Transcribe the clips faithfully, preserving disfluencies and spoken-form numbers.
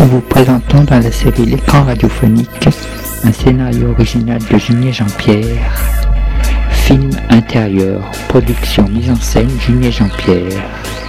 vous présentons dans la série L'écran radiophonique un scénario original de Junier Jean-Pierre. Film intérieur, production, mise en scène Junier Jean-Pierre.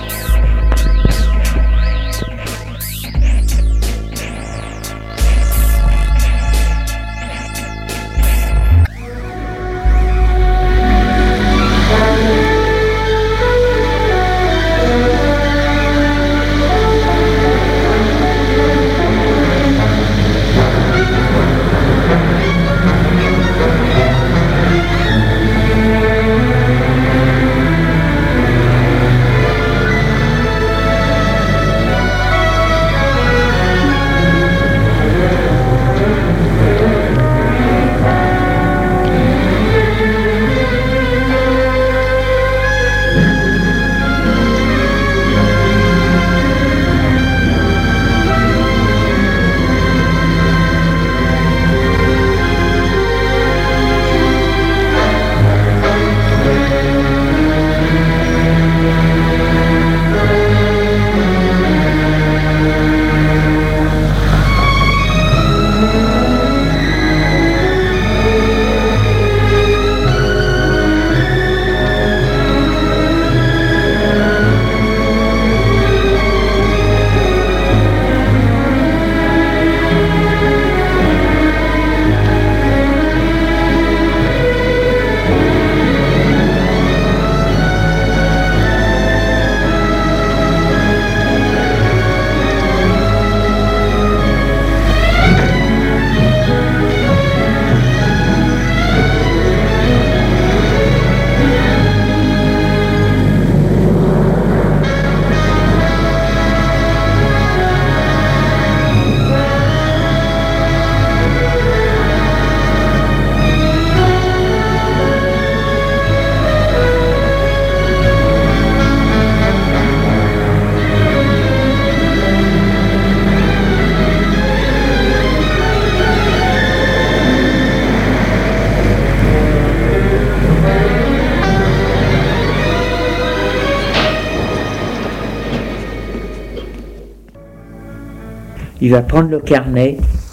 Il va prendre le carnet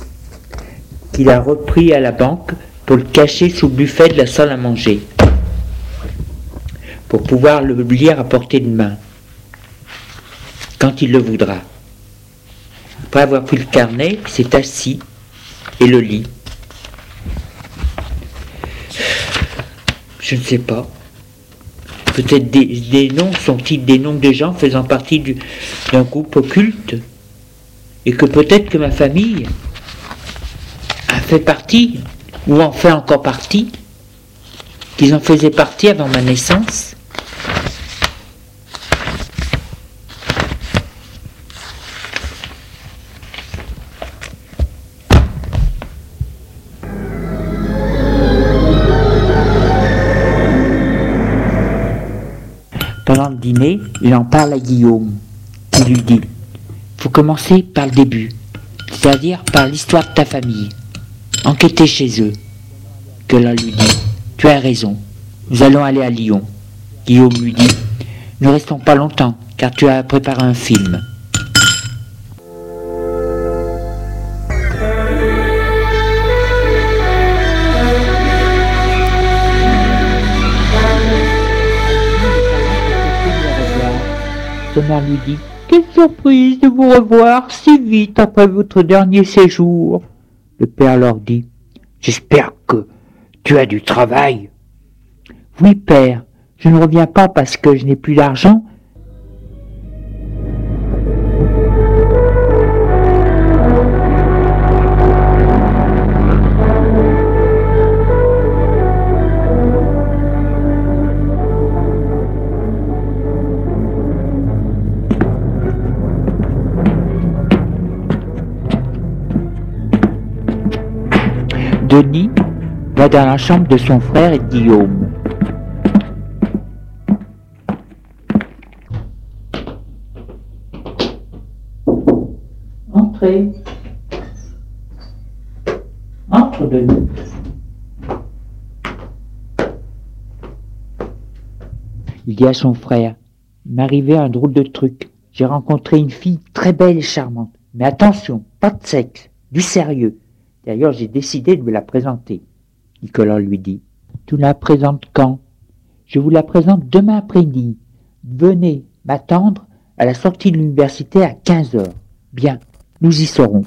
qu'il a repris à la banque pour le cacher sous le buffet de la salle à manger, pour pouvoir le lire à portée de main, quand il le voudra. Après avoir pris le carnet, il s'est assis et le lit. Je ne sais pas. Peut-être des, des noms, sont-ils des noms de gens faisant partie du, d'un groupe occulte, et que peut-être que ma famille a fait partie, ou en fait encore partie, qu'ils en faisaient partie avant ma naissance. Pendant le dîner, il en parle à Guillaume, qui lui dit: faut commencer par le début, c'est-à-dire par l'histoire de ta famille. Enquêter chez eux. Que l'on lui dit: tu as raison, nous allons aller à Lyon. Guillaume lui dit: ne restons pas longtemps, car tu as préparé un film. Son mère lui dit: quelle surprise de vous revoir si vite après votre dernier séjour. Le père leur dit: j'espère que tu as du travail. Oui, père, je ne reviens pas parce que je n'ai plus d'argent. Denis va dans la chambre de son frère et de Guillaume. Entrez. Entre, Denis. Il dit à son frère: il m'est arrivé un drôle de truc. J'ai rencontré une fille très belle et charmante. Mais attention, pas de sexe, du sérieux. D'ailleurs, j'ai décidé de vous la présenter. Nicolas lui dit. Tu la présentes quand? Je vous la présente demain après-midi. Venez m'attendre à la sortie de l'université à quinze heures. Bien, nous y serons.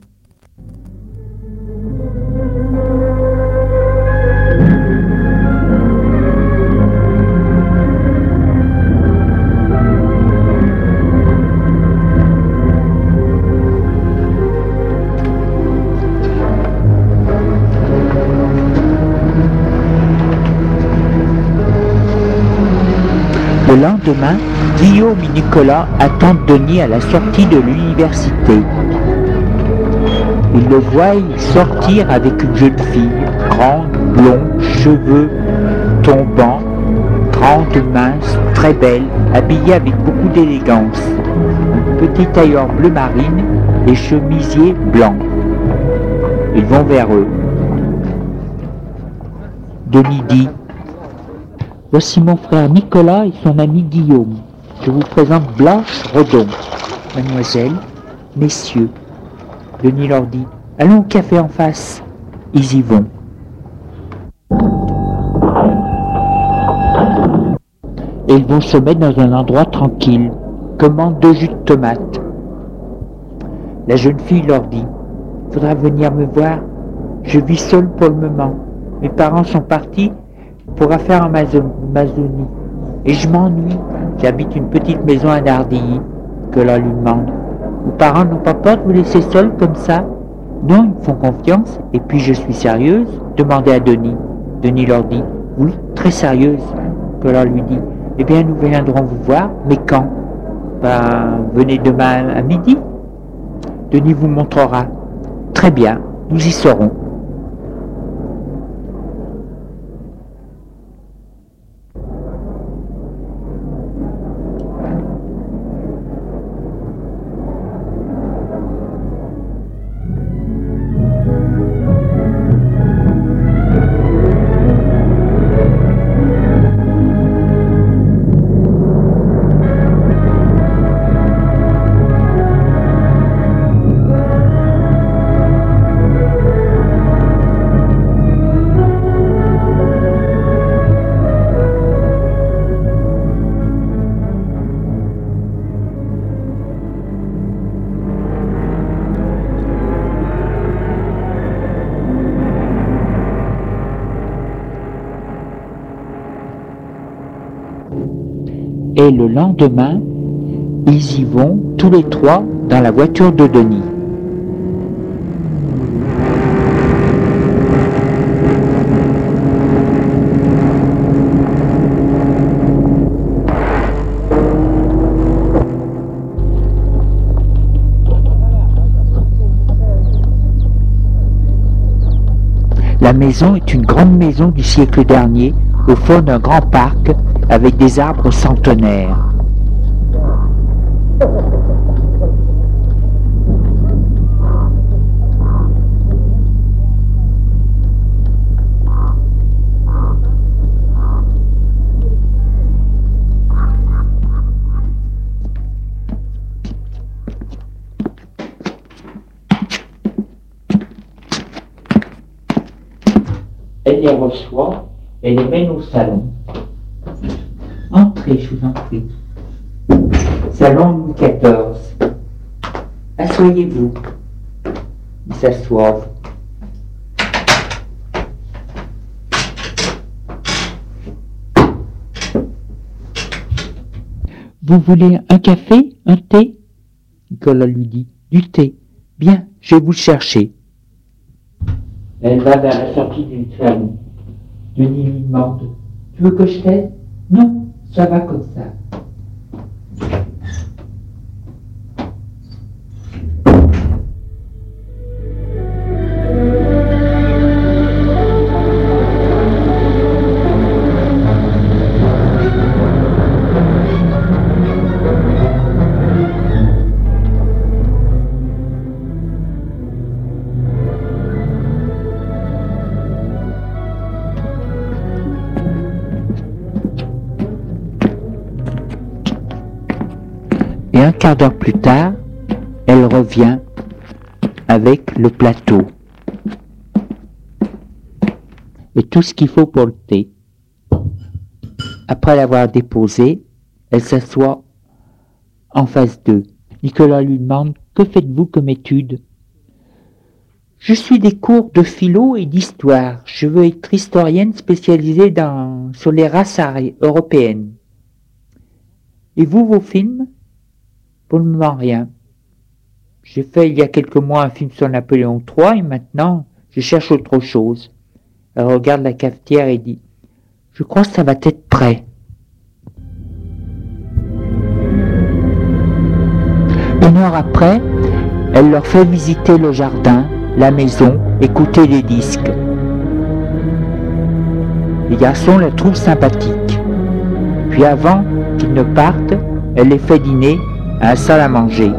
Le lendemain, Guillaume et Nicolas attendent Denis à la sortie de l'université. Ils le voient sortir avec une jeune fille, grande, blonde, cheveux tombants, grande, mince, très belle, habillée avec beaucoup d'élégance. Un petit tailleur bleu marine et chemisier blanc. Ils vont vers eux. Denis dit: voici mon frère Nicolas et son ami Guillaume. Je vous présente Blanche Redon. Mademoiselle, messieurs. Denis leur dit: allons au café en face. Ils y vont. Et ils vont se mettre dans un endroit tranquille. Commandent deux jus de tomate. La jeune fille leur dit: faudra venir me voir. Je vis seule pour le moment. Mes parents sont partis pour affaires en Amazonie. Et je m'ennuie. J'habite une petite maison à Nardilly. Que l'on lui demande: vos parents n'ont pas peur de vous laisser seule comme ça? Non, ils me font confiance. Et puis je suis sérieuse? Demandez à Denis. Denis leur dit: oui, très sérieuse. Que l'on lui dit: eh bien nous viendrons vous voir, mais quand? Ben, venez demain à midi. Denis vous montrera. Très bien, nous y serons. Et le lendemain, ils y vont tous les trois dans la voiture de Denis. La maison est une grande maison du siècle dernier, au fond d'un grand parc, avec des arbres centenaires. Elle les reçoit et les mène au salon. Entrez, je vous en prie. Salon Louis quatorze. Asseyez-vous. Ils s'assoivent. Vous voulez un café, un thé? Nicolas lui dit. Du thé. Bien, je vais vous le chercher. Elle va vers la sortie du salon. Denis lui demande: tu veux que je t'aide? Non, ça va comme ça. Et un quart d'heure plus tard, elle revient avec le plateau et tout ce qu'il faut pour le thé. Après l'avoir déposé, elle s'assoit en face d'eux. Nicolas lui demande « Que faites-vous comme étude ?»« Je suis des cours de philo et d'histoire. Je veux être historienne spécialisée dans, sur les races européennes. »« Et vous, vos films ?»« Pour le moment, rien. J'ai fait il y a quelques mois un film sur Napoléon trois et maintenant, je cherche autre chose. » Elle regarde la cafetière et dit « Je crois que ça va être prêt. » Une heure après, elle leur fait visiter le jardin, la maison, écouter les disques. Les garçons la trouvent sympathique. Puis avant qu'ils ne partent, elle les fait dîner à la salle à manger.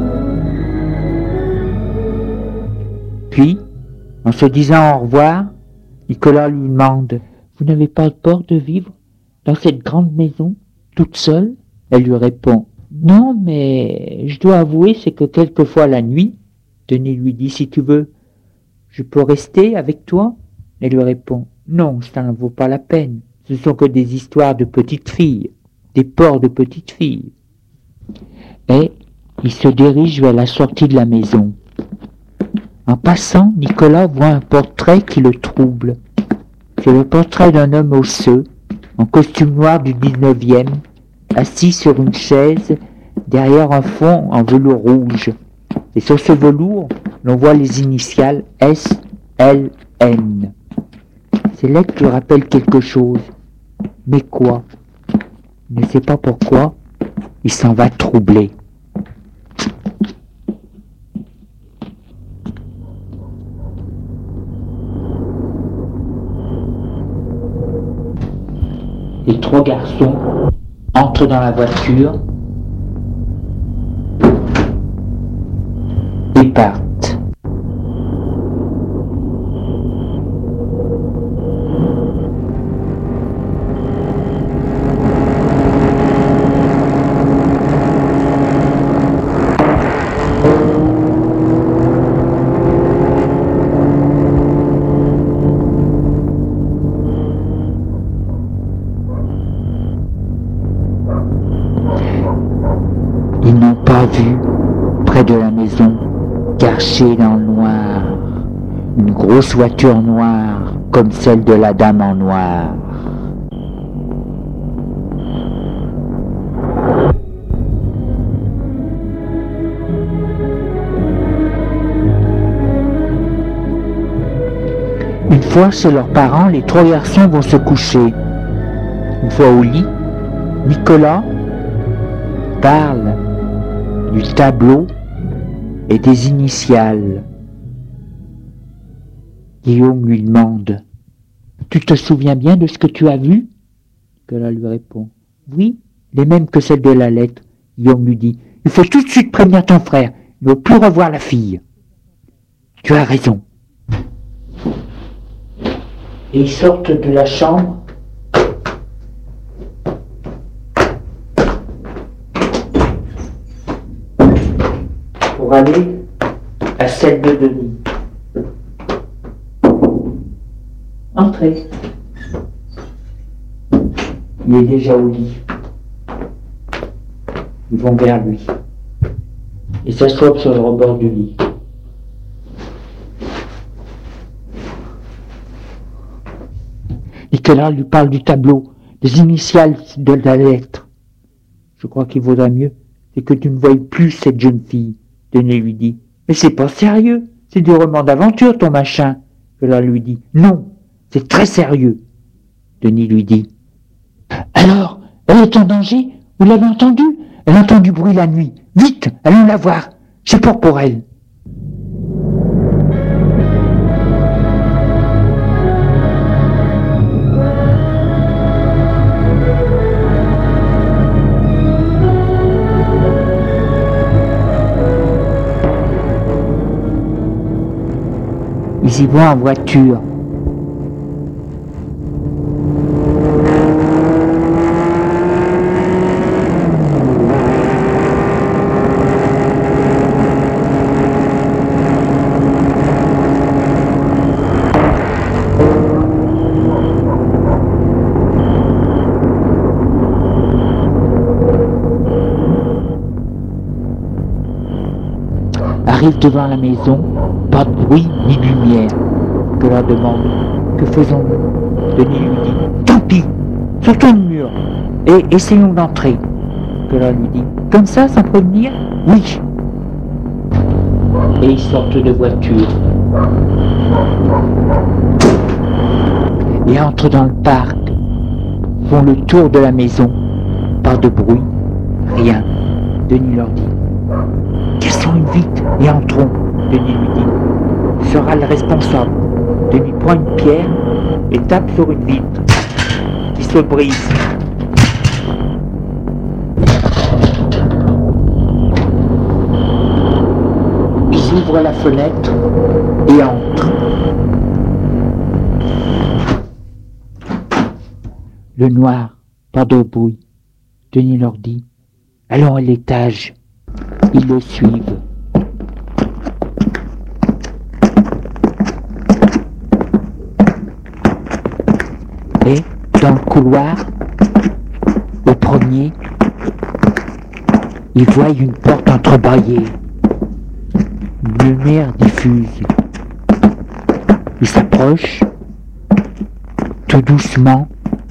Puis, en se disant au revoir, Nicolas lui demande « Vous n'avez pas peur de vivre dans cette grande maison, toute seule ?» Elle lui répond « Non, mais je dois avouer, c'est que quelquefois la nuit, Denis lui dit « Si tu veux, je peux rester avec toi ?» Elle lui répond « Non, ça n'en vaut pas la peine. Ce sont que des histoires de petites filles, des porcs de petites filles. » Et il se dirige vers la sortie de la maison. En passant, Nicolas voit un portrait qui le trouble. C'est le portrait d'un homme osseux, en costume noir du dix-neuvième, assis sur une chaise, derrière un fond en velours rouge. Et sur ce velours, l'on voit les initiales S L N. Ces lettres lui rappellent quelque chose. Mais quoi? Il ne sait pas pourquoi, il s'en va troublé. Les trois garçons entrent dans la voiture et partent. Ils n'ont pas vu, près de la maison, cachée dans le noir, une grosse voiture noire, comme celle de la dame en noir. Une fois chez leurs parents, les trois garçons vont se coucher. Une fois au lit, Nicolas parle du tableau et des initiales. Guillaume lui demande « Tu te souviens bien de ce que tu as vu ?» Nicolas lui répond « Oui, les mêmes que celles de la lettre. » Guillaume lui dit « Il faut tout de suite prévenir ton frère, il ne veut plus revoir la fille. » « Tu as raison. » Et ils sortent de la chambre pour aller à celle de Denis. Entrez. Il est déjà au lit. Ils vont vers lui. Ils s'assoient sur le rebord du lit. Nicolas lui parle du tableau, des initiales de la lettre. Je crois qu'il vaudrait mieux, c'est que tu ne voies plus cette jeune fille. Denis lui dit. Mais c'est pas sérieux, c'est du roman d'aventure ton machin. Nicolas lui dit. Non, c'est très sérieux. Denis lui dit. Alors, elle est en danger? Vous l'avez entendu? Elle entend du bruit la nuit. Vite, allons la voir. J'ai peur pour elle. Ils y vont en voiture. arrive devant la maison, pas de bruit ni de lumière. Nicolas demande « Que faisons-nous » Denis lui dit « Tant pis, sautons le mur et essayons d'entrer. » Nicolas lui dit « Comme ça, sans prévenir ?»« Oui. » Et ils sortent de voiture et entrent dans le parc, font le tour de la maison. Pas de bruit, rien. Denis leur dit « Descends vite et entrons. » Denis lui dit « Sera le responsable. » Denis prend une pierre et tape sur une vitre qui se brise. Ils ouvrent la fenêtre et entrent. Le noir, pas de bruit. Denis leur dit « Allons à l'étage. » Ils le suivent. Et dans le couloir, au premier, ils voient une porte entrebâillée. Une lumière diffuse. Ils s'approchent, tout doucement,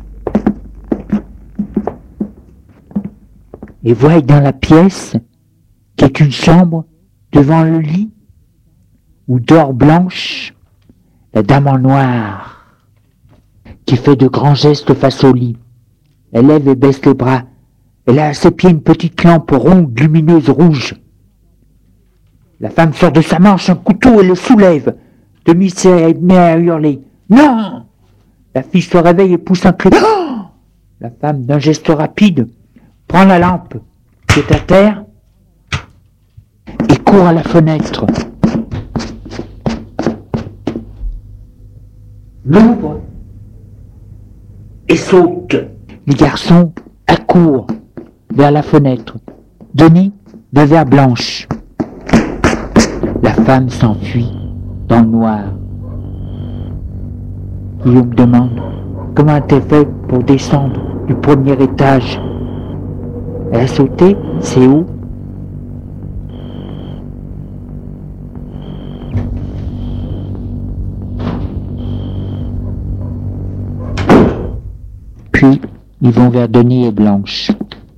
et voient dans la pièce, qui est une chambre, devant le lit, où dort Blanche, la dame en noir, qui fait de grands gestes face au lit. Elle lève et baisse les bras. Elle a à ses pieds une petite lampe ronde, lumineuse, rouge. La femme sort de sa manche un couteau et le soulève. Denis se met à hurler. « Non !» La fille se réveille et pousse un cri. Oh ! La femme, d'un geste rapide, prend la lampe qui est à terre et court à la fenêtre. L'ouvre et saute. Les garçons accourent vers la fenêtre. Denis va vers Blanche. La femme s'enfuit dans le noir. Guillaume demande comment a-t-elle fait pour descendre du premier étage. Elle a sauté, c'est où? Puis, ils vont vers Denis et Blanche.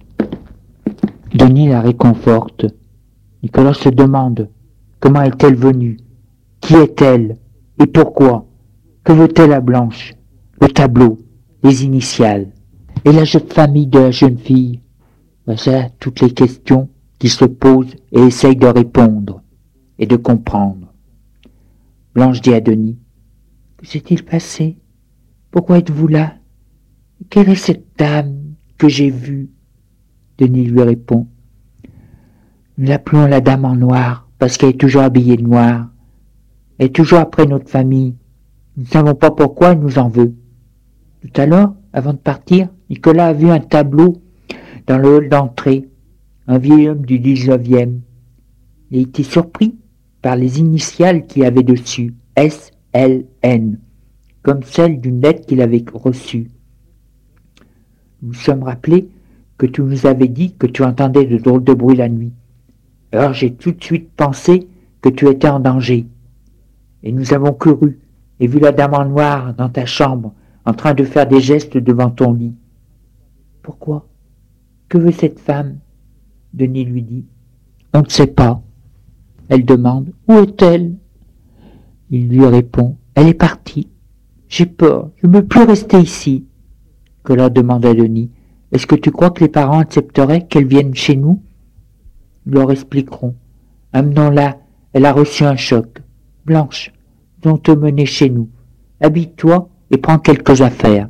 Denis la réconforte. Nicolas se demande comment est-elle venue? Qui est-elle? Et pourquoi? Que veut-elle à Blanche? Le tableau, les initiales. Et la jeune famille de la jeune fille? Voilà toutes les questions qu'il se pose et essaye de répondre et de comprendre. Blanche dit à Denis: que s'est-il passé? Pourquoi êtes-vous là? Quelle est cette dame que j'ai vue? Denis lui répond: nous l'appelons la dame en noir parce qu'elle est toujours habillée de noir. Elle est toujours après notre famille. Nous ne savons pas pourquoi elle nous en veut. Tout à l'heure, avant de partir, Nicolas a vu un tableau dans le hall d'entrée, un vieil homme du dix-neuvième. Il a été surpris par les initiales qu'il y avait dessus, S L N, comme celle d'une lettre qu'il avait reçue. Nous nous sommes rappelés que tu nous avais dit que tu entendais de drôles de bruit la nuit. Alors j'ai tout de suite pensé que tu étais en danger. Et nous avons couru et vu la dame en noir dans ta chambre, en train de faire des gestes devant ton lit. Pourquoi? Que veut cette femme? Denis lui dit. On ne sait pas. Elle demande: où est-elle? Il lui répond: elle est partie. J'ai peur, je ne veux plus rester ici. Nicolas demande à Denis: est-ce que tu crois que les parents accepteraient qu'elle vienne chez nous? Nous leur expliquerons. Amenons-la, elle a reçu un choc. Blanche, nous allons te mener chez nous. Habille-toi et prends quelques affaires.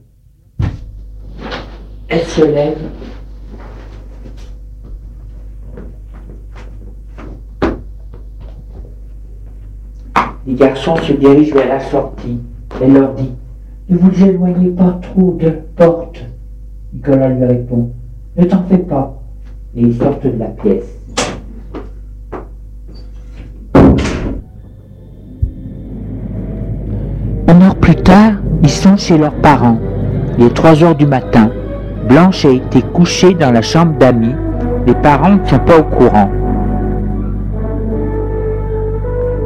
Elle se lève. Les garçons se dirigent vers la sortie. Elle leur dit: ne vous éloignez pas trop de la porte. Nicolas lui répond: ne t'en fais pas. Et ils sortent de la pièce. Une heure plus tard, ils sont chez leurs parents. Il est trois heures du matin. Blanche a été couchée dans la chambre d'amis. Les parents ne sont pas au courant.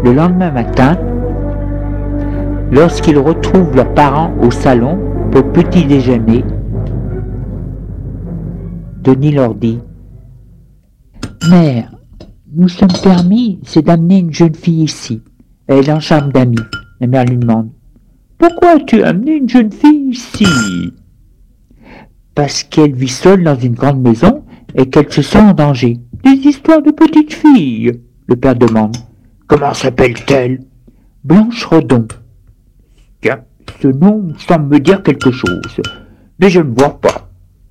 Le lendemain matin, lorsqu'ils retrouvent leurs parents au salon pour le petit déjeuner, Denis leur dit « Mère, nous sommes permis, c'est d'amener une jeune fille ici. Elle est en chambre d'amis. » La mère lui demande « Pourquoi as-tu amené une jeune fille ici ?»« Parce qu'elle vit seule dans une grande maison et qu'elle se sent en danger. »« Des histoires de petite fille ?» Le père demande. « Comment s'appelle-t-elle ?»« Blanche Redon. »« Tiens, ce nom semble me dire quelque chose, mais je ne vois pas. »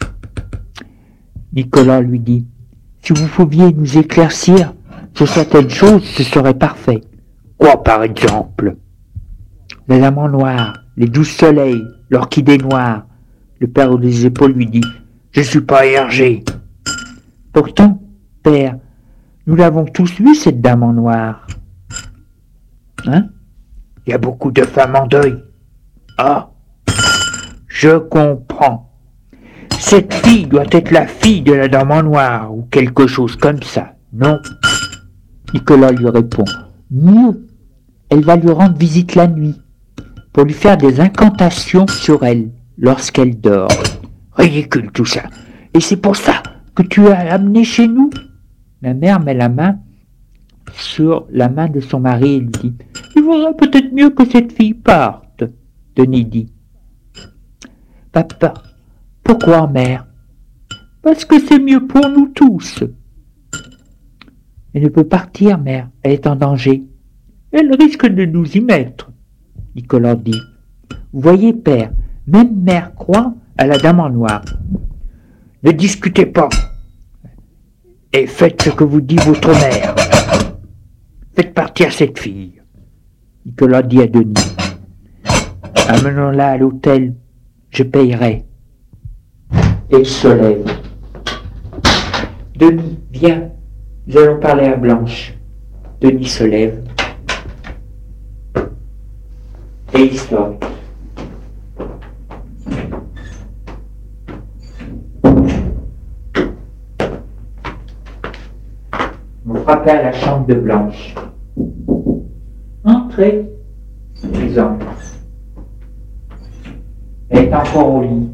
Nicolas lui dit « Si vous pouviez nous éclaircir sur certaines choses, ce serait parfait. »« Quoi par exemple ?»« La dame en noir, les douze soleils, l'orchidée noire. » Le père aux les épaules lui dit « Je ne suis pas Hergé. »« Pourtant, père, nous l'avons tous vue, cette dame en noir. »« Hein ? Il y a beaucoup de femmes en deuil. »« Ah, je comprends. Cette fille doit être la fille de la dame en noir, ou quelque chose comme ça, non ?» Nicolas lui répond « Mieux, elle va lui rendre visite la nuit, pour lui faire des incantations sur elle, lorsqu'elle dort. » Ridicule tout ça. Et c'est pour ça que tu as amené chez nous ? La mère met la main sur la main de son mari et lui dit « Il vaudrait peut-être mieux que cette fille parte. » Denis dit « Papa, pourquoi, mère ? » « Parce que c'est mieux pour nous tous. »« Elle ne peut partir, mère, elle est en danger. »« Elle risque de nous y mettre. » Nicolas dit. « Vous voyez, père, même mère croit à la dame en noir. »« Ne discutez pas, et faites ce que vous dit votre mère. Faites partir cette fille. » Nicolas dit à Denis. « Amenons-la à l'hôtel, je payerai. » Et il se lève. « Denis, viens, nous allons parler à Blanche. » Denis se lève. Et il sort. Vous frappez à la chambre de Blanche. « Entrez. » Ils entrent. Elle est encore au lit.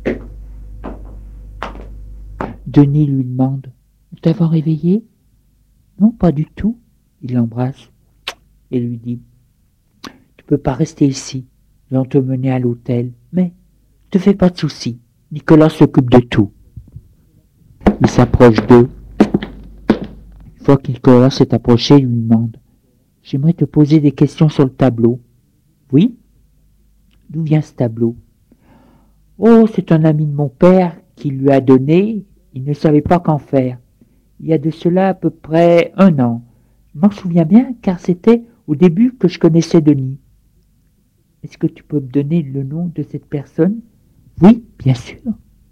Denis lui demande « Nous t'avons réveillé ?»« Non, pas du tout. » Il l'embrasse et lui dit « Tu ne peux pas rester ici. Nous allons te mener à l'hôtel. Mais ne te fais pas de soucis. Nicolas s'occupe de tout. » Il s'approche d'eux. Une fois que Nicolas s'est approché, il lui demande « J'aimerais te poser des questions sur le tableau. »« Oui ? D'où vient ce tableau ?»« Oh, c'est un ami de mon père qui lui a donné. Il ne savait pas qu'en faire. Il y a de cela à peu près un an. Je m'en souviens bien car c'était au début que je connaissais Denis. Est-ce que tu peux me donner le nom de cette personne ? » ?»« Oui, bien sûr. »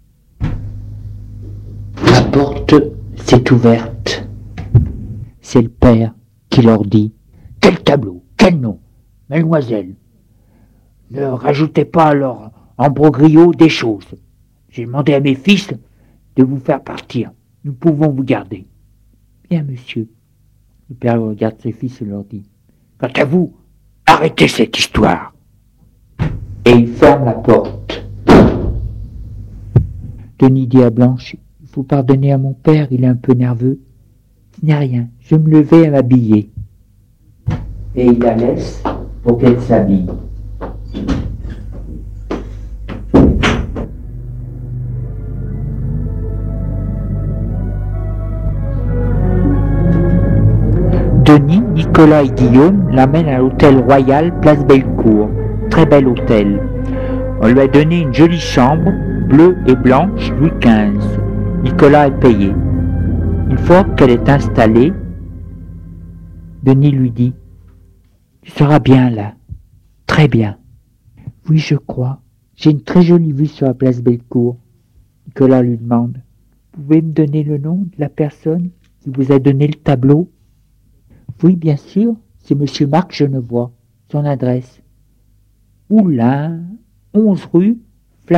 La porte s'est ouverte. C'est le père qui leur dit « Quel tableau ? Quel nom ? Mademoiselle, ne rajoutez pas à leur embroglio des choses. J'ai demandé à mes fils de vous faire partir. Nous pouvons vous garder. » »« Bien, monsieur. » Le père regarde ses fils et leur dit « Quant à vous, arrêtez cette histoire. » Et il ferme la porte. Denis dit à Blanche « Il faut pardonner à mon père, il est un peu nerveux. »« Ce n'est rien, je vais me lever à m'habiller. » Et il la laisse pour qu'elle s'habille. Denis, Nicolas et Guillaume l'amènent à l'hôtel Royal, place Bellecour. Très bel hôtel. On lui a donné une jolie chambre, bleue et blanche, Louis quinze. Nicolas est payé. Une fois qu'elle est installée, Denis lui dit « Tu seras bien là, très bien. »« Oui, je crois. J'ai une très jolie vue sur la place Bellecour. » Nicolas lui demande « Vous pouvez me donner le nom de la personne qui vous a donné le tableau ?»« Oui, bien sûr, c'est monsieur Marc Genevois. Son adresse. »« Oulin, onze rue Flacherolles. »«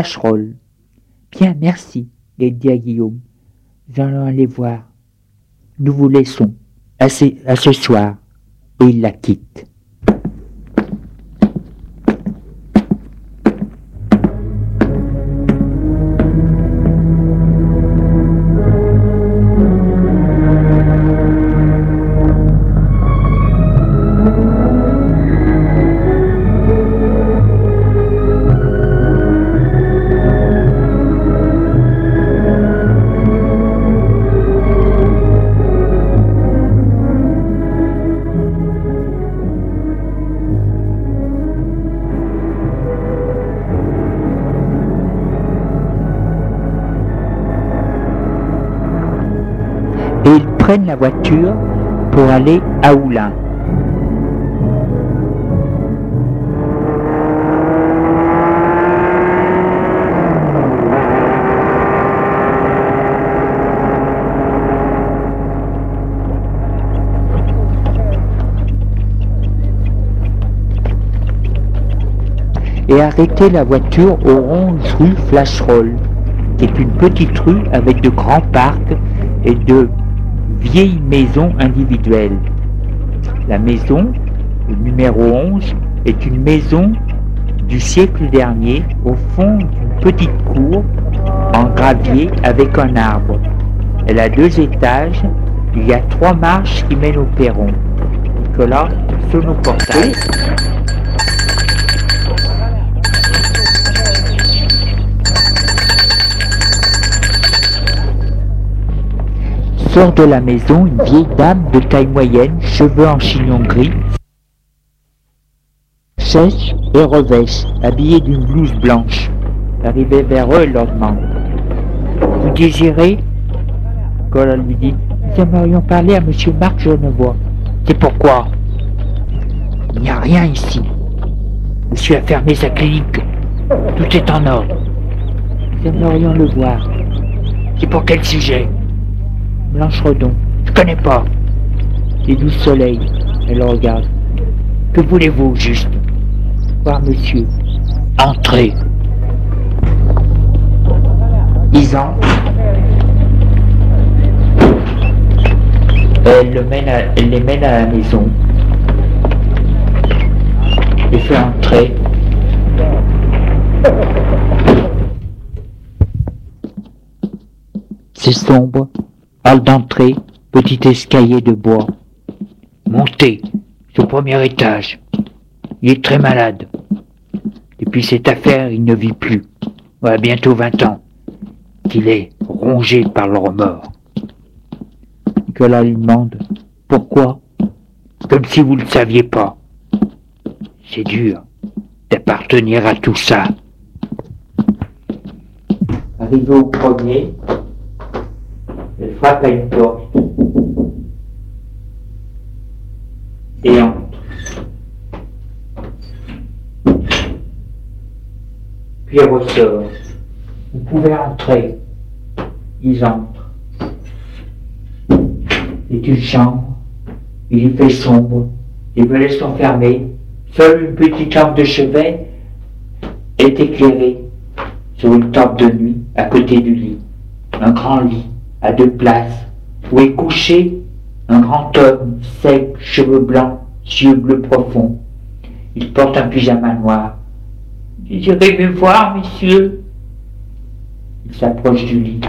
Bien, merci. » Il dit à Guillaume. « Nous allons aller voir. Nous vous laissons. À ce, à ce soir. » et il la quitte. Et ils prennent la voiture pour aller à Oulin. Et arrêter la voiture au rond rue Flacherolles, qui est une petite rue avec de grands parcs et de vieilles maisons individuelles. La maison, le numéro onze, est une maison du siècle dernier au fond d'une petite cour en gravier avec un arbre. Elle a deux étages, il y a trois marches qui mènent au perron. Nicolas sonne au portail. Sort de la maison une vieille dame de taille moyenne, cheveux en chignon gris, sèche et revêche, habillée d'une blouse blanche. Arrivée vers eux, elle leur demande « Vous désirez ?» Nicolas lui dit « Nous aimerions parler à monsieur Marc Genevois. »« C'est pourquoi ?»« Il n'y a rien ici. Monsieur a fermé sa clinique. Tout est en ordre. Nous aimerions le voir. »« C'est pour quel sujet ?» Blanche Redon. Je connais pas. Les douze soleils. Elle le regarde. Que voulez-vous, juste? Voir monsieur. Entrez. Ils entrent. Elle, le mène à, elle les mène à la maison. Les fait entrer. C'est sombre. Hall d'entrée, petit escalier de bois. Montez, c'est au premier étage. Il est très malade. Depuis cette affaire, il ne vit plus. Voilà bientôt vingt ans qu'il est rongé par le remords. Nicolas lui demande « Pourquoi ?» Comme si vous ne le saviez pas. C'est dur d'appartenir à tout ça. Arrivé au premier, elle frappe à une porte et entre. Puis elle ressort. Vous pouvez entrer. Ils entrent. C'est une chambre. Il y fait sombre. Les volets sont fermés. Seule une petite lampe de chevet est éclairée sur une table de nuit à côté du lit. Un grand lit à deux places, où est couché un grand homme, sec, cheveux blancs, yeux bleus profonds. Il porte un pyjama noir. « Désirez me voir, monsieur ?» Il s'approche du lit.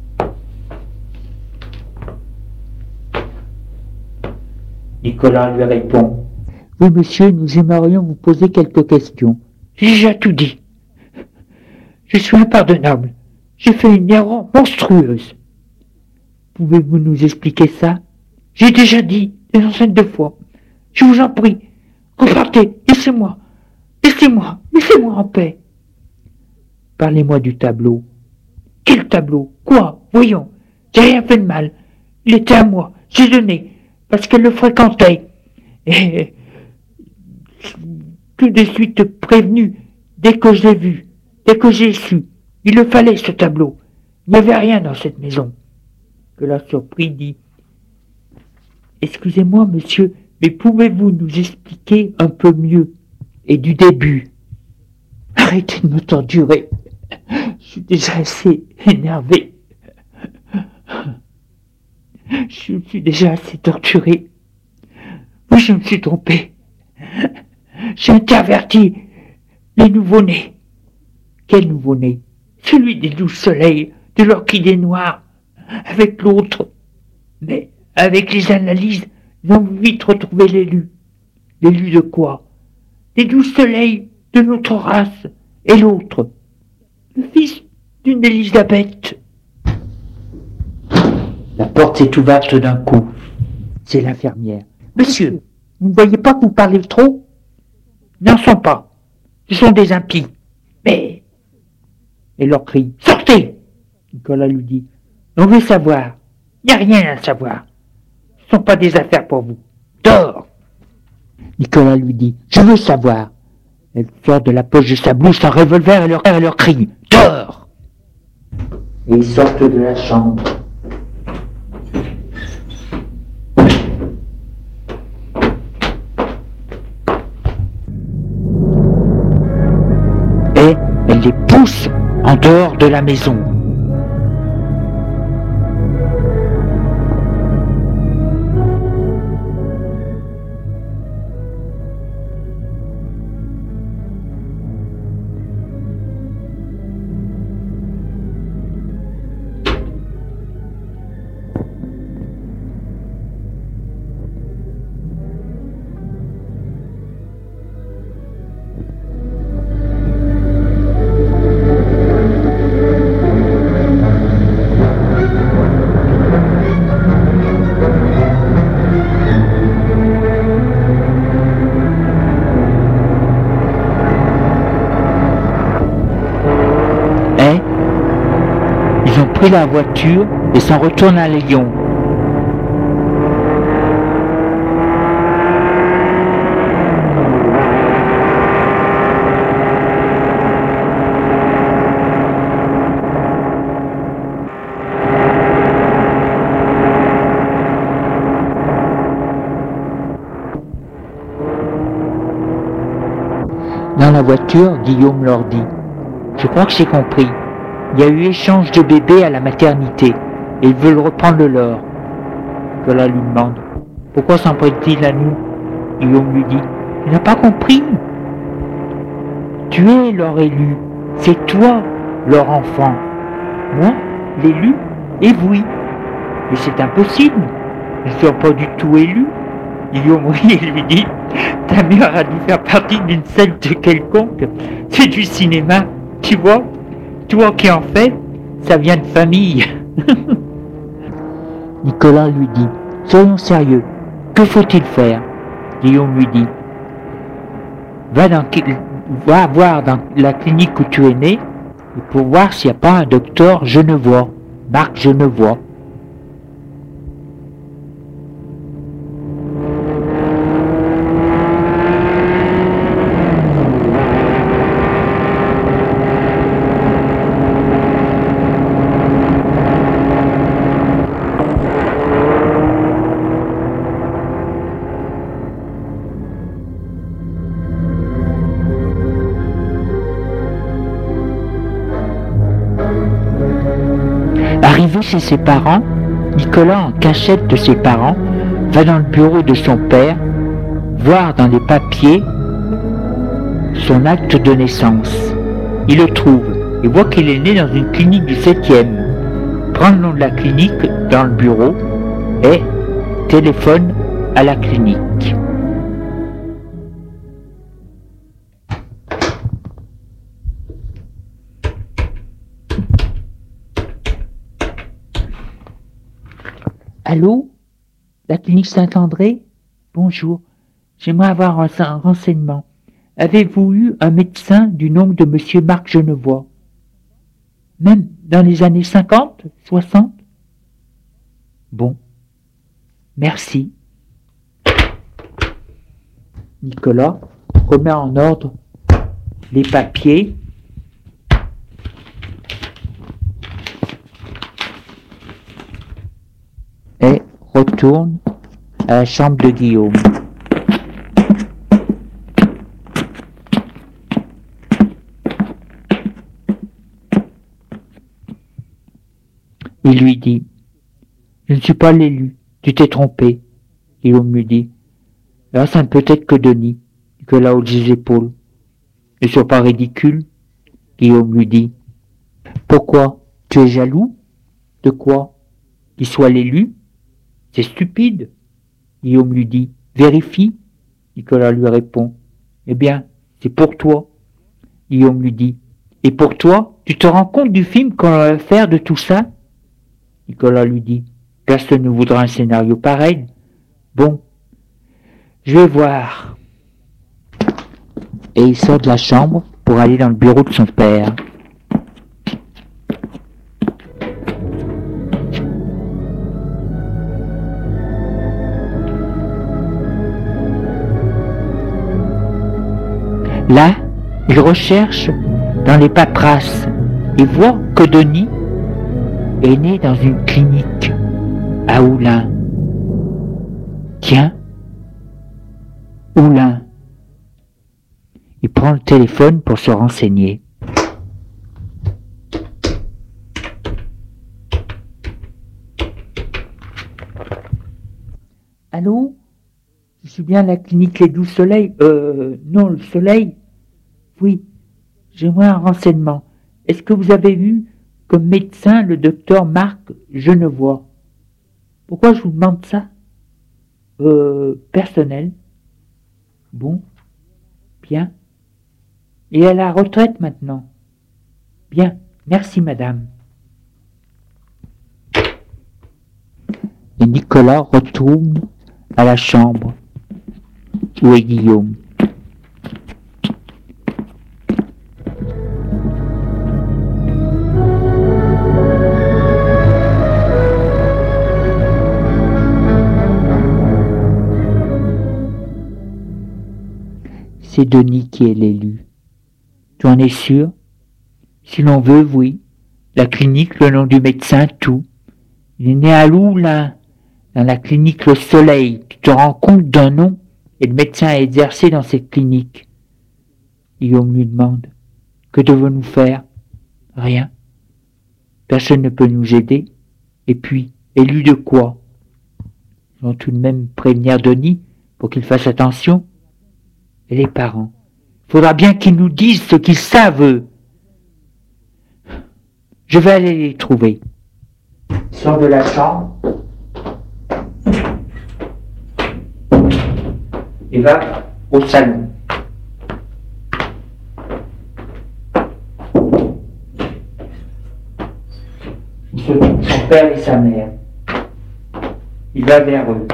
Nicolas lui répond « Oui, monsieur, nous aimerions vous poser quelques questions. »« J'ai déjà tout dit. Je suis impardonnable. J'ai fait une erreur monstrueuse. Pouvez-vous nous expliquer ça? J'ai déjà dit des centaines de fois. Je vous en prie, repartez, laissez-moi, laissez-moi, laissez-moi en paix. Parlez-moi du tableau. Quel tableau? Quoi? Voyons, j'ai rien fait de mal. Il était à moi, j'ai donné, parce qu'elle le fréquentait. Et tout de suite prévenu, dès que je l'ai vu, dès que j'ai su, il le fallait ce tableau. Il n'y avait rien dans cette maison. Que la surpris dit « Excusez-moi, monsieur, mais pouvez-vous nous expliquer un peu mieux et du début? Arrêtez de me torturer. Je suis déjà assez énervé. Je suis déjà assez torturé. Oui, je me suis trompé. J'ai interverti les nouveau-nés. Quel nouveau-né? Celui des douze soleils, de l'orchidée noire, avec l'autre. Mais avec les analyses, nous avons vite retrouvé l'élu. L'élu de quoi? Des douze soleils de notre race. Et l'autre, le fils d'une Élisabeth. La porte s'est ouverte d'un coup. C'est l'infirmière. Monsieur, vous ne voyez pas que vous parlez trop? N'en sont pas. Ce sont des impies. Mais... Et leur crie. Sortez! Nicolas lui dit. On veut savoir. Il n'y a rien à savoir. Ce ne sont pas des affaires pour vous. Dors! Nicolas lui dit. Je veux savoir. Elle sort de la poche de sa blouse un revolver et leur, et leur crie. Dors! Et ils sortent de la chambre. Et elle les pousse en dehors de la maison. Pris la voiture et s'en retourne à Lyon. Dans la voiture, Guillaume leur dit « Je crois que j'ai compris. Il y a eu échange de bébés à la maternité et ils veulent reprendre le leur. » Nicolas lui demande « Pourquoi s'en prennent-ils à nous ?» Guillaume lui dit « Tu n'as pas compris. Tu es leur élu. C'est toi, leur enfant. Moi, l'élu, et oui. Mais c'est impossible. Ils ne sont pas du tout élus. » Guillaume rit et lui dit « Ta mère a dû faire partie d'une secte quelconque. C'est du cinéma, tu vois. Toi qui en fais, ça vient de famille. » Nicolas lui dit « Soyons sérieux, que faut-il faire ?» Guillaume lui dit « Va, dans, va voir dans la clinique où tu es né pour voir s'il n'y a pas un docteur Genevois, Marc Genevois. » Arrivé chez ses parents, Nicolas, en cachette de ses parents, va dans le bureau de son père, voir dans les papiers son acte de naissance. Il le trouve et voit qu'il est né dans une clinique du septième. Prend le nom de la clinique dans le bureau et téléphone à la clinique. Allô? La clinique Saint-André? Bonjour, j'aimerais avoir un, un renseignement. Avez-vous eu un médecin du nom de monsieur Marc Genevois? Même dans les années cinquante, soixante? Bon, merci. Nicolas remet en ordre les papiers. Et retourne à la chambre de Guillaume. Il lui dit « Je ne suis pas l'élu, tu t'es trompé. » Guillaume lui dit Alors ça ne peut être que Denis, que là haut les épaules. Ne sois pas ridicule, Guillaume lui dit. Pourquoi? Tu es jaloux? De quoi? Qu'il soit l'élu? C'est stupide, Guillaume lui dit. Vérifie, Nicolas lui répond. Eh bien, c'est pour toi, Guillaume lui dit. Et pour toi, tu te rends compte du film qu'on va faire de tout ça? Nicolas lui dit. Personne ne voudra un scénario pareil. Bon, je vais voir. Et il sort de la chambre pour aller dans le bureau de son père. Là, il recherche dans les paperasses et voit que Denis est né dans une clinique à Oulin. Tiens, Oulin. Il prend le téléphone pour se renseigner. Allô? Je suis bien à la clinique Les Doux Soleils. Euh, non, le Soleil? Oui, j'aimerais un renseignement. Est-ce que vous avez eu comme médecin le docteur Marc Genevois? Pourquoi je vous demande ça? Euh, personnel. Bon, bien. Et à la retraite maintenant? Bien, merci madame. Et Nicolas retourne à la chambre où est Guillaume. C'est Denis qui est l'élu. Tu en es sûr? Si l'on veut, oui. La clinique, le nom du médecin, tout. Il est né à Loulin, dans la clinique Le Soleil. Tu te rends compte d'un nom? Et le médecin a exercé dans cette clinique. Guillaume lui demande. Que devons-nous faire? Rien. Personne ne peut nous aider. Et puis, élu de quoi? Ils vont tout de même prévenir Denis pour qu'il fasse attention. Et les parents? Il faudra bien qu'ils nous disent ce qu'ils savent, eux. Je vais aller les trouver. Il sort de la chambre et va au salon. Il se trouve son père et sa mère. Il va vers eux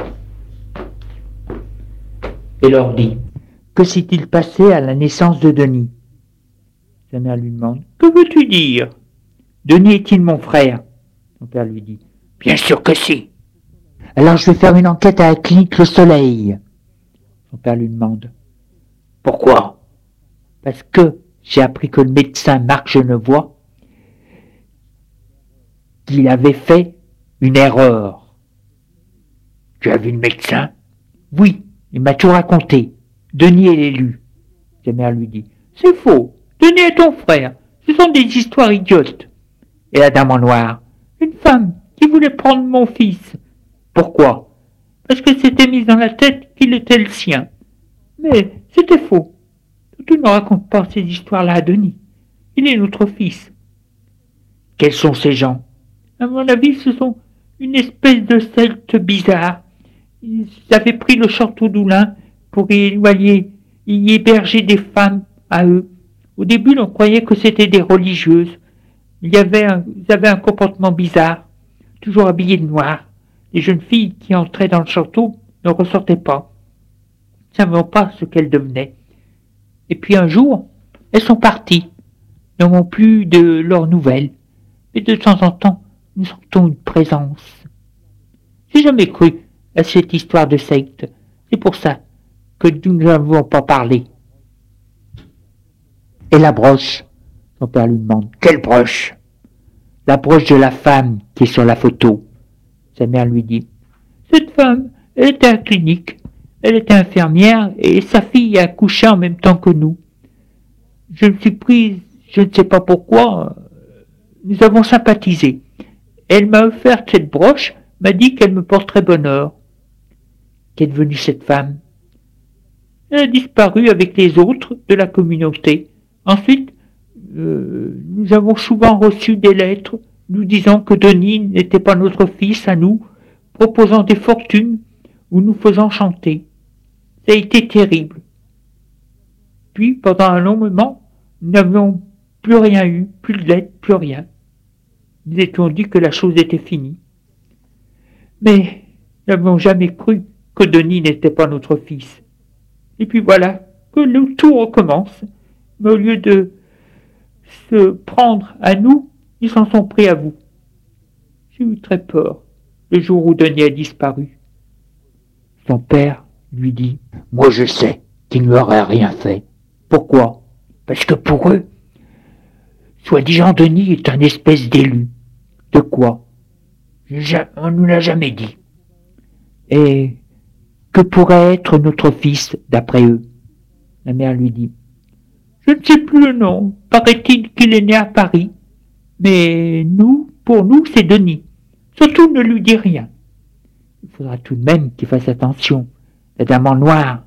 et leur dit. Que s'est-il passé à la naissance de Denis? Sa mère lui demande. Que veux-tu dire? Denis est-il mon frère? Son père lui dit. Bien sûr que si. Alors je vais faire une enquête à la clinique Le Soleil. Son père lui demande. Pourquoi? Parce que j'ai appris que le médecin Marc Genevois, qu'il avait fait une erreur. Tu as vu le médecin? Oui, il m'a tout raconté. Denis est l'élu. Sa mère lui dit. C'est faux. Denis est ton frère. Ce sont des histoires idiotes. Et la dame en noir. Une femme qui voulait prendre mon fils. Pourquoi? Parce que c'était mis dans la tête qu'il était le sien. Mais c'était faux. Tu ne racontes pas ces histoires-là à Denis. Il est notre fils. Quels sont ces gens? À mon avis, ce sont une espèce de secte bizarre. Ils avaient pris le château d'Oulin pour y éloigner, y héberger des femmes à eux. Au début, on croyait que c'était des religieuses. Il y avait un, ils avaient un comportement bizarre, toujours habillées de noir. Les jeunes filles qui entraient dans le château ne ressortaient pas. Nous ne savions pas ce qu'elles devenaient. Et puis un jour, elles sont parties. Nous n'avons plus de leurs nouvelles. Mais de temps en temps, nous sentons une présence. J'ai jamais cru à cette histoire de secte. C'est pour ça que nous n'avons pas parlé. Et la broche? Son père lui demande. Quelle broche? La broche de la femme qui est sur la photo. Sa mère lui dit. Cette femme, elle était à la clinique. Elle était infirmière et sa fille a accouché en même temps que nous. Je me suis prise, je ne sais pas pourquoi, nous avons sympathisé. Elle m'a offert cette broche, m'a dit qu'elle me porterait bonheur. Qu'est devenue cette femme? Elle a disparu avec les autres de la communauté. Ensuite, euh, nous avons souvent reçu des lettres nous disant que Denis n'était pas notre fils à nous, proposant des fortunes ou nous faisant chanter. Ça a été terrible. Puis, pendant un long moment, nous n'avions plus rien eu, plus de lettres, plus rien. Nous étions dit que la chose était finie. Mais nous n'avions jamais cru que Denis n'était pas notre fils. Et puis voilà, que le tout recommence. Mais au lieu de se prendre à nous, ils s'en sont pris à vous. J'ai eu très peur le jour où Denis a disparu. Son père lui dit « Moi je sais qu'il ne lui aurait rien fait. » Pourquoi ? Parce que pour eux, soi-disant Denis est un espèce d'élu. De quoi ? On ne nous l'a jamais dit. Et que pourrait être notre fils, d'après eux ? La mère lui dit « Je ne sais plus le nom. Paraît-il qu'il est né à Paris. Mais nous, pour nous, c'est Denis. Surtout ne lui dis rien. Il faudra tout de même qu'il fasse attention. La dame en noir.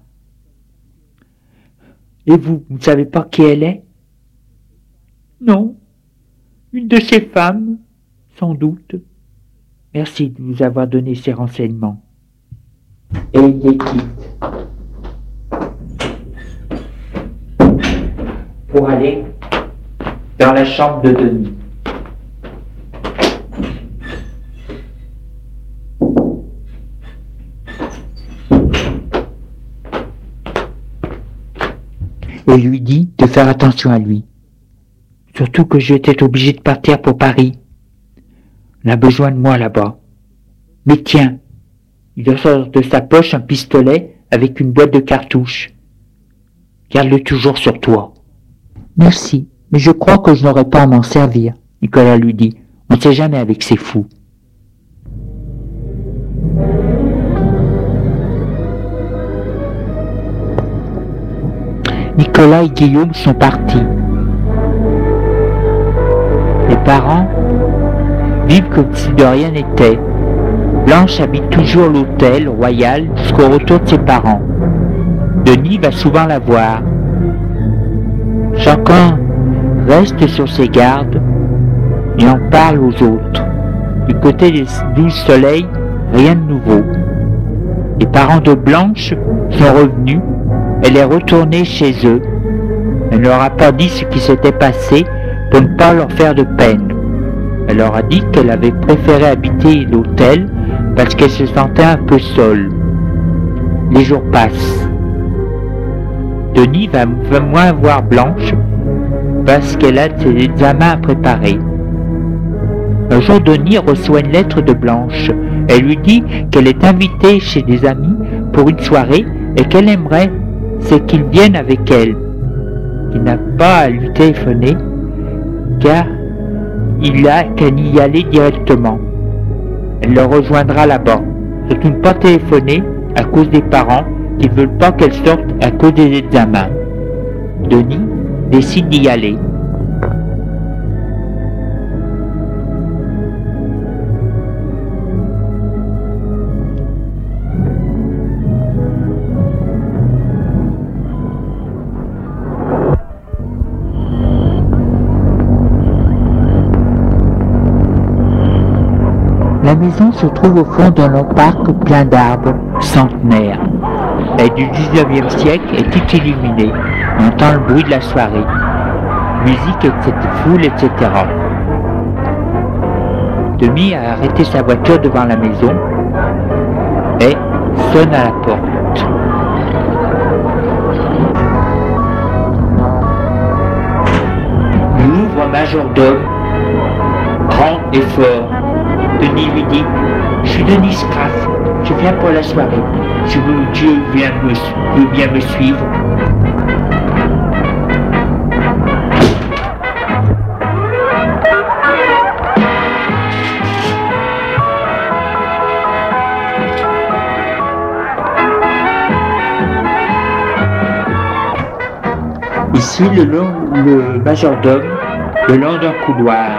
Et vous, vous ne savez pas qui elle est ? Non. Une de ces femmes, sans doute. Merci de nous avoir donné ces renseignements. » Et il les quitte pour aller dans la chambre de Denis. Et lui dit de faire attention à lui. Surtout que j'étais obligé de partir pour Paris. On a besoin de moi là-bas. Mais tiens, il sort de sa poche un pistolet avec une boîte de cartouches. Garde-le toujours sur toi. Merci, mais je crois que je n'aurais pas à m'en servir, Nicolas lui dit. On ne sait jamais avec ces fous. Nicolas et Guillaume sont partis. Les parents vivent comme si de rien n'était. Blanche habite toujours l'hôtel royal jusqu'au retour de ses parents. Denis va souvent la voir. Chacun reste sur ses gardes et en parle aux autres. Du côté des douze soleils, rien de nouveau. Les parents de Blanche sont revenus. Elle est retournée chez eux. Elle ne leur a pas dit ce qui s'était passé pour ne pas leur faire de peine. Elle leur a dit qu'elle avait préféré habiter l'hôtel parce qu'elle se sentait un peu seule. Les jours passent. Denis va, va moins voir Blanche parce qu'elle a ses examens à préparer. Un jour, Denis reçoit une lettre de Blanche. Elle lui dit qu'elle est invitée chez des amis pour une soirée et qu'elle aimerait c'est qu'il vienne avec elle. Il n'a pas à lui téléphoner car il a qu'à y aller directement. Elle le rejoindra là-bas. Surtout ne pas téléphoner à cause des parents qui ne veulent pas qu'elle sorte à cause des examens. Denis décide d'y aller. La maison se trouve au fond d'un long parc plein d'arbres centenaires. Elle est du dix-neuvième siècle et toute illuminée. On entend le bruit de la soirée. Musique, et cetera, foule, et cetera. Denis a arrêté sa voiture devant la maison et sonne à la porte. Il ouvre un majordome, grand et fort. Denis lui dit « Je suis Denis Scraff, je viens pour la soirée. Si vous, Dieu vient me, veut bien me suivre. » Ici, le, long, le majordome, le long d'un couloir.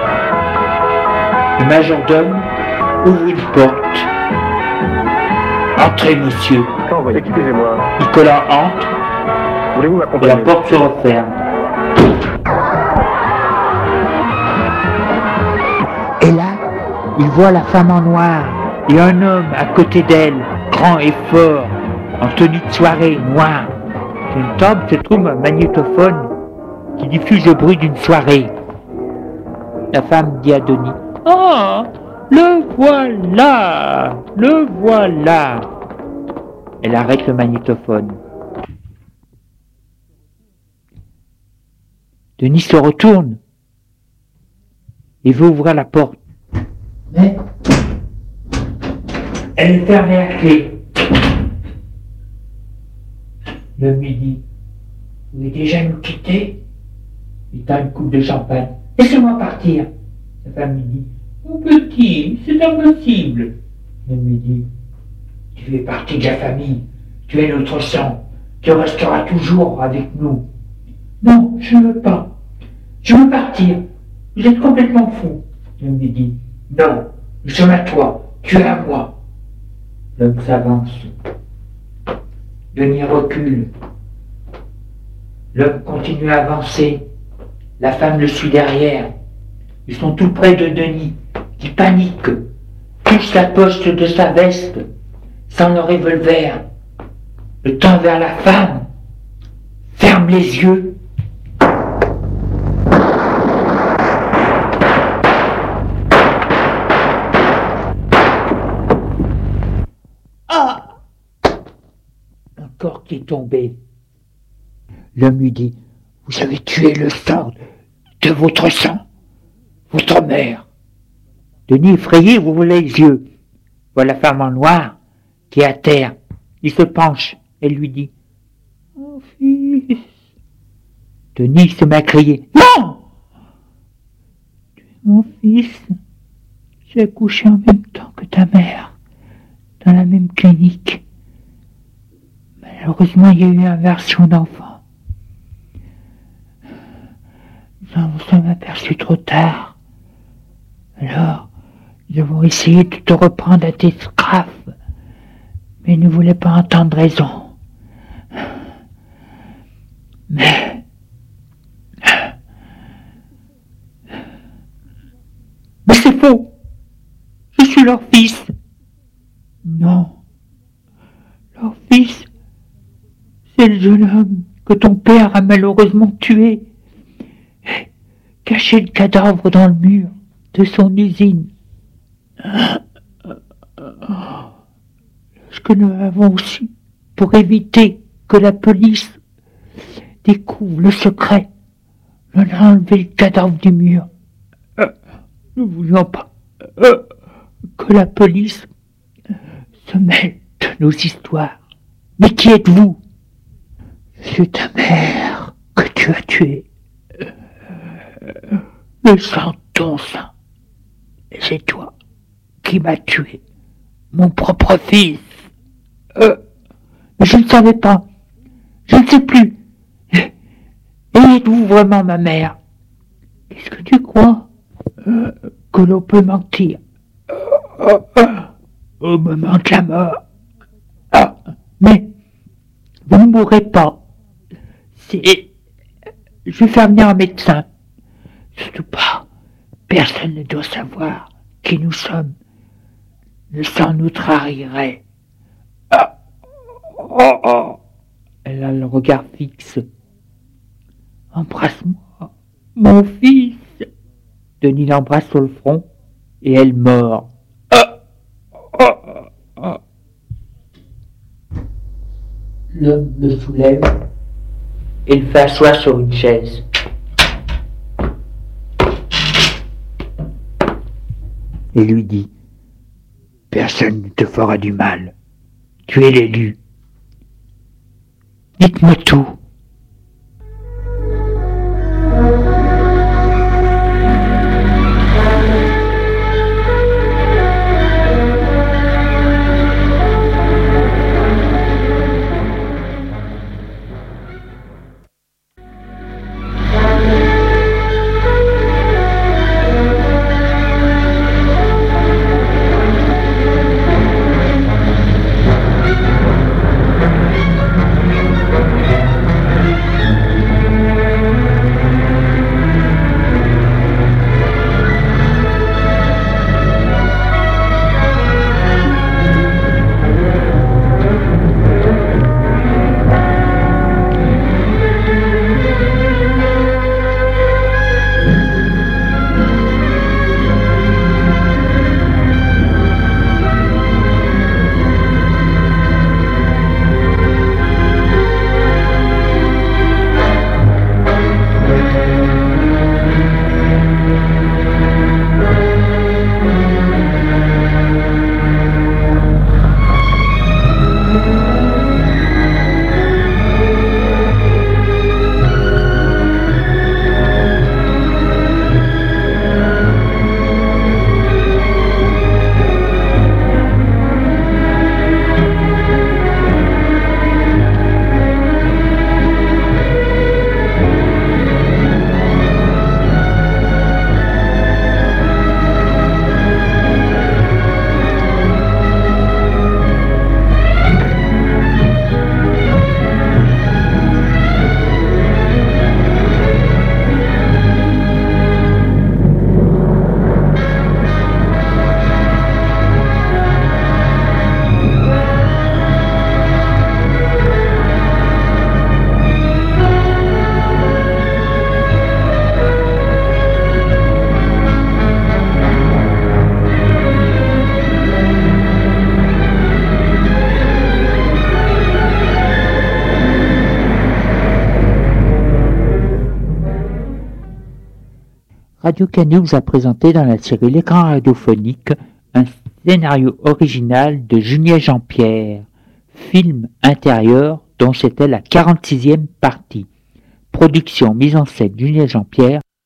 Le majordome ouvre une porte. Entrez, monsieur. Excusez-moi. Nicolas entre. Voulez-vous Et m'accompagner? la porte se referme. Et là, il voit la femme en noir et un homme à côté d'elle, grand et fort, en tenue de soirée noire. Sur une table se trouve un magnétophone qui diffuse le bruit d'une soirée. La femme dit à Denis: « Ah, le voilà, le voilà !» Elle arrête le magnétophone. Denis se retourne et veut ouvrir la porte. Mais elle est fermée à clé. L'homme lui dit: « Vous voulez déjà nous quitter ?» Il tend une coupe de champagne. « Laissez-moi partir. » La femme lui dit: « Mon petit, c'est impossible. » L'homme lui dit: « Tu fais partie de la famille. Tu es notre sang. Tu resteras toujours avec nous. » « Non, je ne veux pas. Je veux partir. Vous êtes complètement fou. » L'homme lui dit: « Non, nous sommes à toi. Tu es à moi. » L'homme s'avance. Denis recule. L'homme continue à avancer. La femme le suit derrière. Ils sont tout près de Denis, qui panique, touche la poche de sa veste, sans le revolver, le tend vers la femme, ferme les yeux. Ah! Un corps qui est tombé. L'homme lui dit: « Vous avez tué le sang de votre sang, votre mère. » Denis, effrayé, ouvre les yeux. Voit la femme en noir qui est à terre. Il se penche et lui dit: « Mon fils. » Denis se met à crier: « Non ! Tu es mon fils. J'ai accouché en même temps que ta mère, dans la même clinique. Malheureusement, il y a eu inversion d'enfant. Nous en sommes aperçus trop tard. Alors, nous avons essayé de te reprendre à tes scrapes, mais ils ne voulaient pas entendre raison. Mais... Mais c'est faux. Je suis leur fils. Non. Leur fils, c'est le jeune homme que ton père a malheureusement tué. Caché le cadavre dans le mur de son usine. Ce que nous avons aussi, pour éviter que la police découvre le secret, on a enlevé le cadavre du mur. Nous ne voulions pas que la police se mêle de nos histoires. Mais qui êtes-vous? C'est ta mère que tu as tuée. Le sang de ton sang. Et c'est toi qui m'as tué. Mon propre fils. Euh, mais je ne savais pas. Je ne sais plus. Et êtes-vous vraiment ma mère? Qu'est-ce que tu crois? euh, Que l'on peut mentir euh, euh, au moment de la mort. Ah, mais vous ne mourrez pas. C'est... Je vais faire venir un médecin. Surtout pas. Personne ne doit savoir qui nous sommes. Le sang nous trahirait. Ah, oh, oh. Elle a le regard fixe. Embrasse-moi, mon fils. Denis l'embrasse sur le front et elle mord. Ah, oh, oh. L'homme le soulève et le fait asseoir sur une chaise. Et lui dit: « Personne ne te fera du mal. Tu es l'élu. Dites-moi tout. » Radio Canu vous a présenté dans la série L'écran radiophonique un scénario original de Julien Jean-Pierre, film intérieur dont c'était la quarante-sixième partie. Production, mise en scène Julien Jean-Pierre,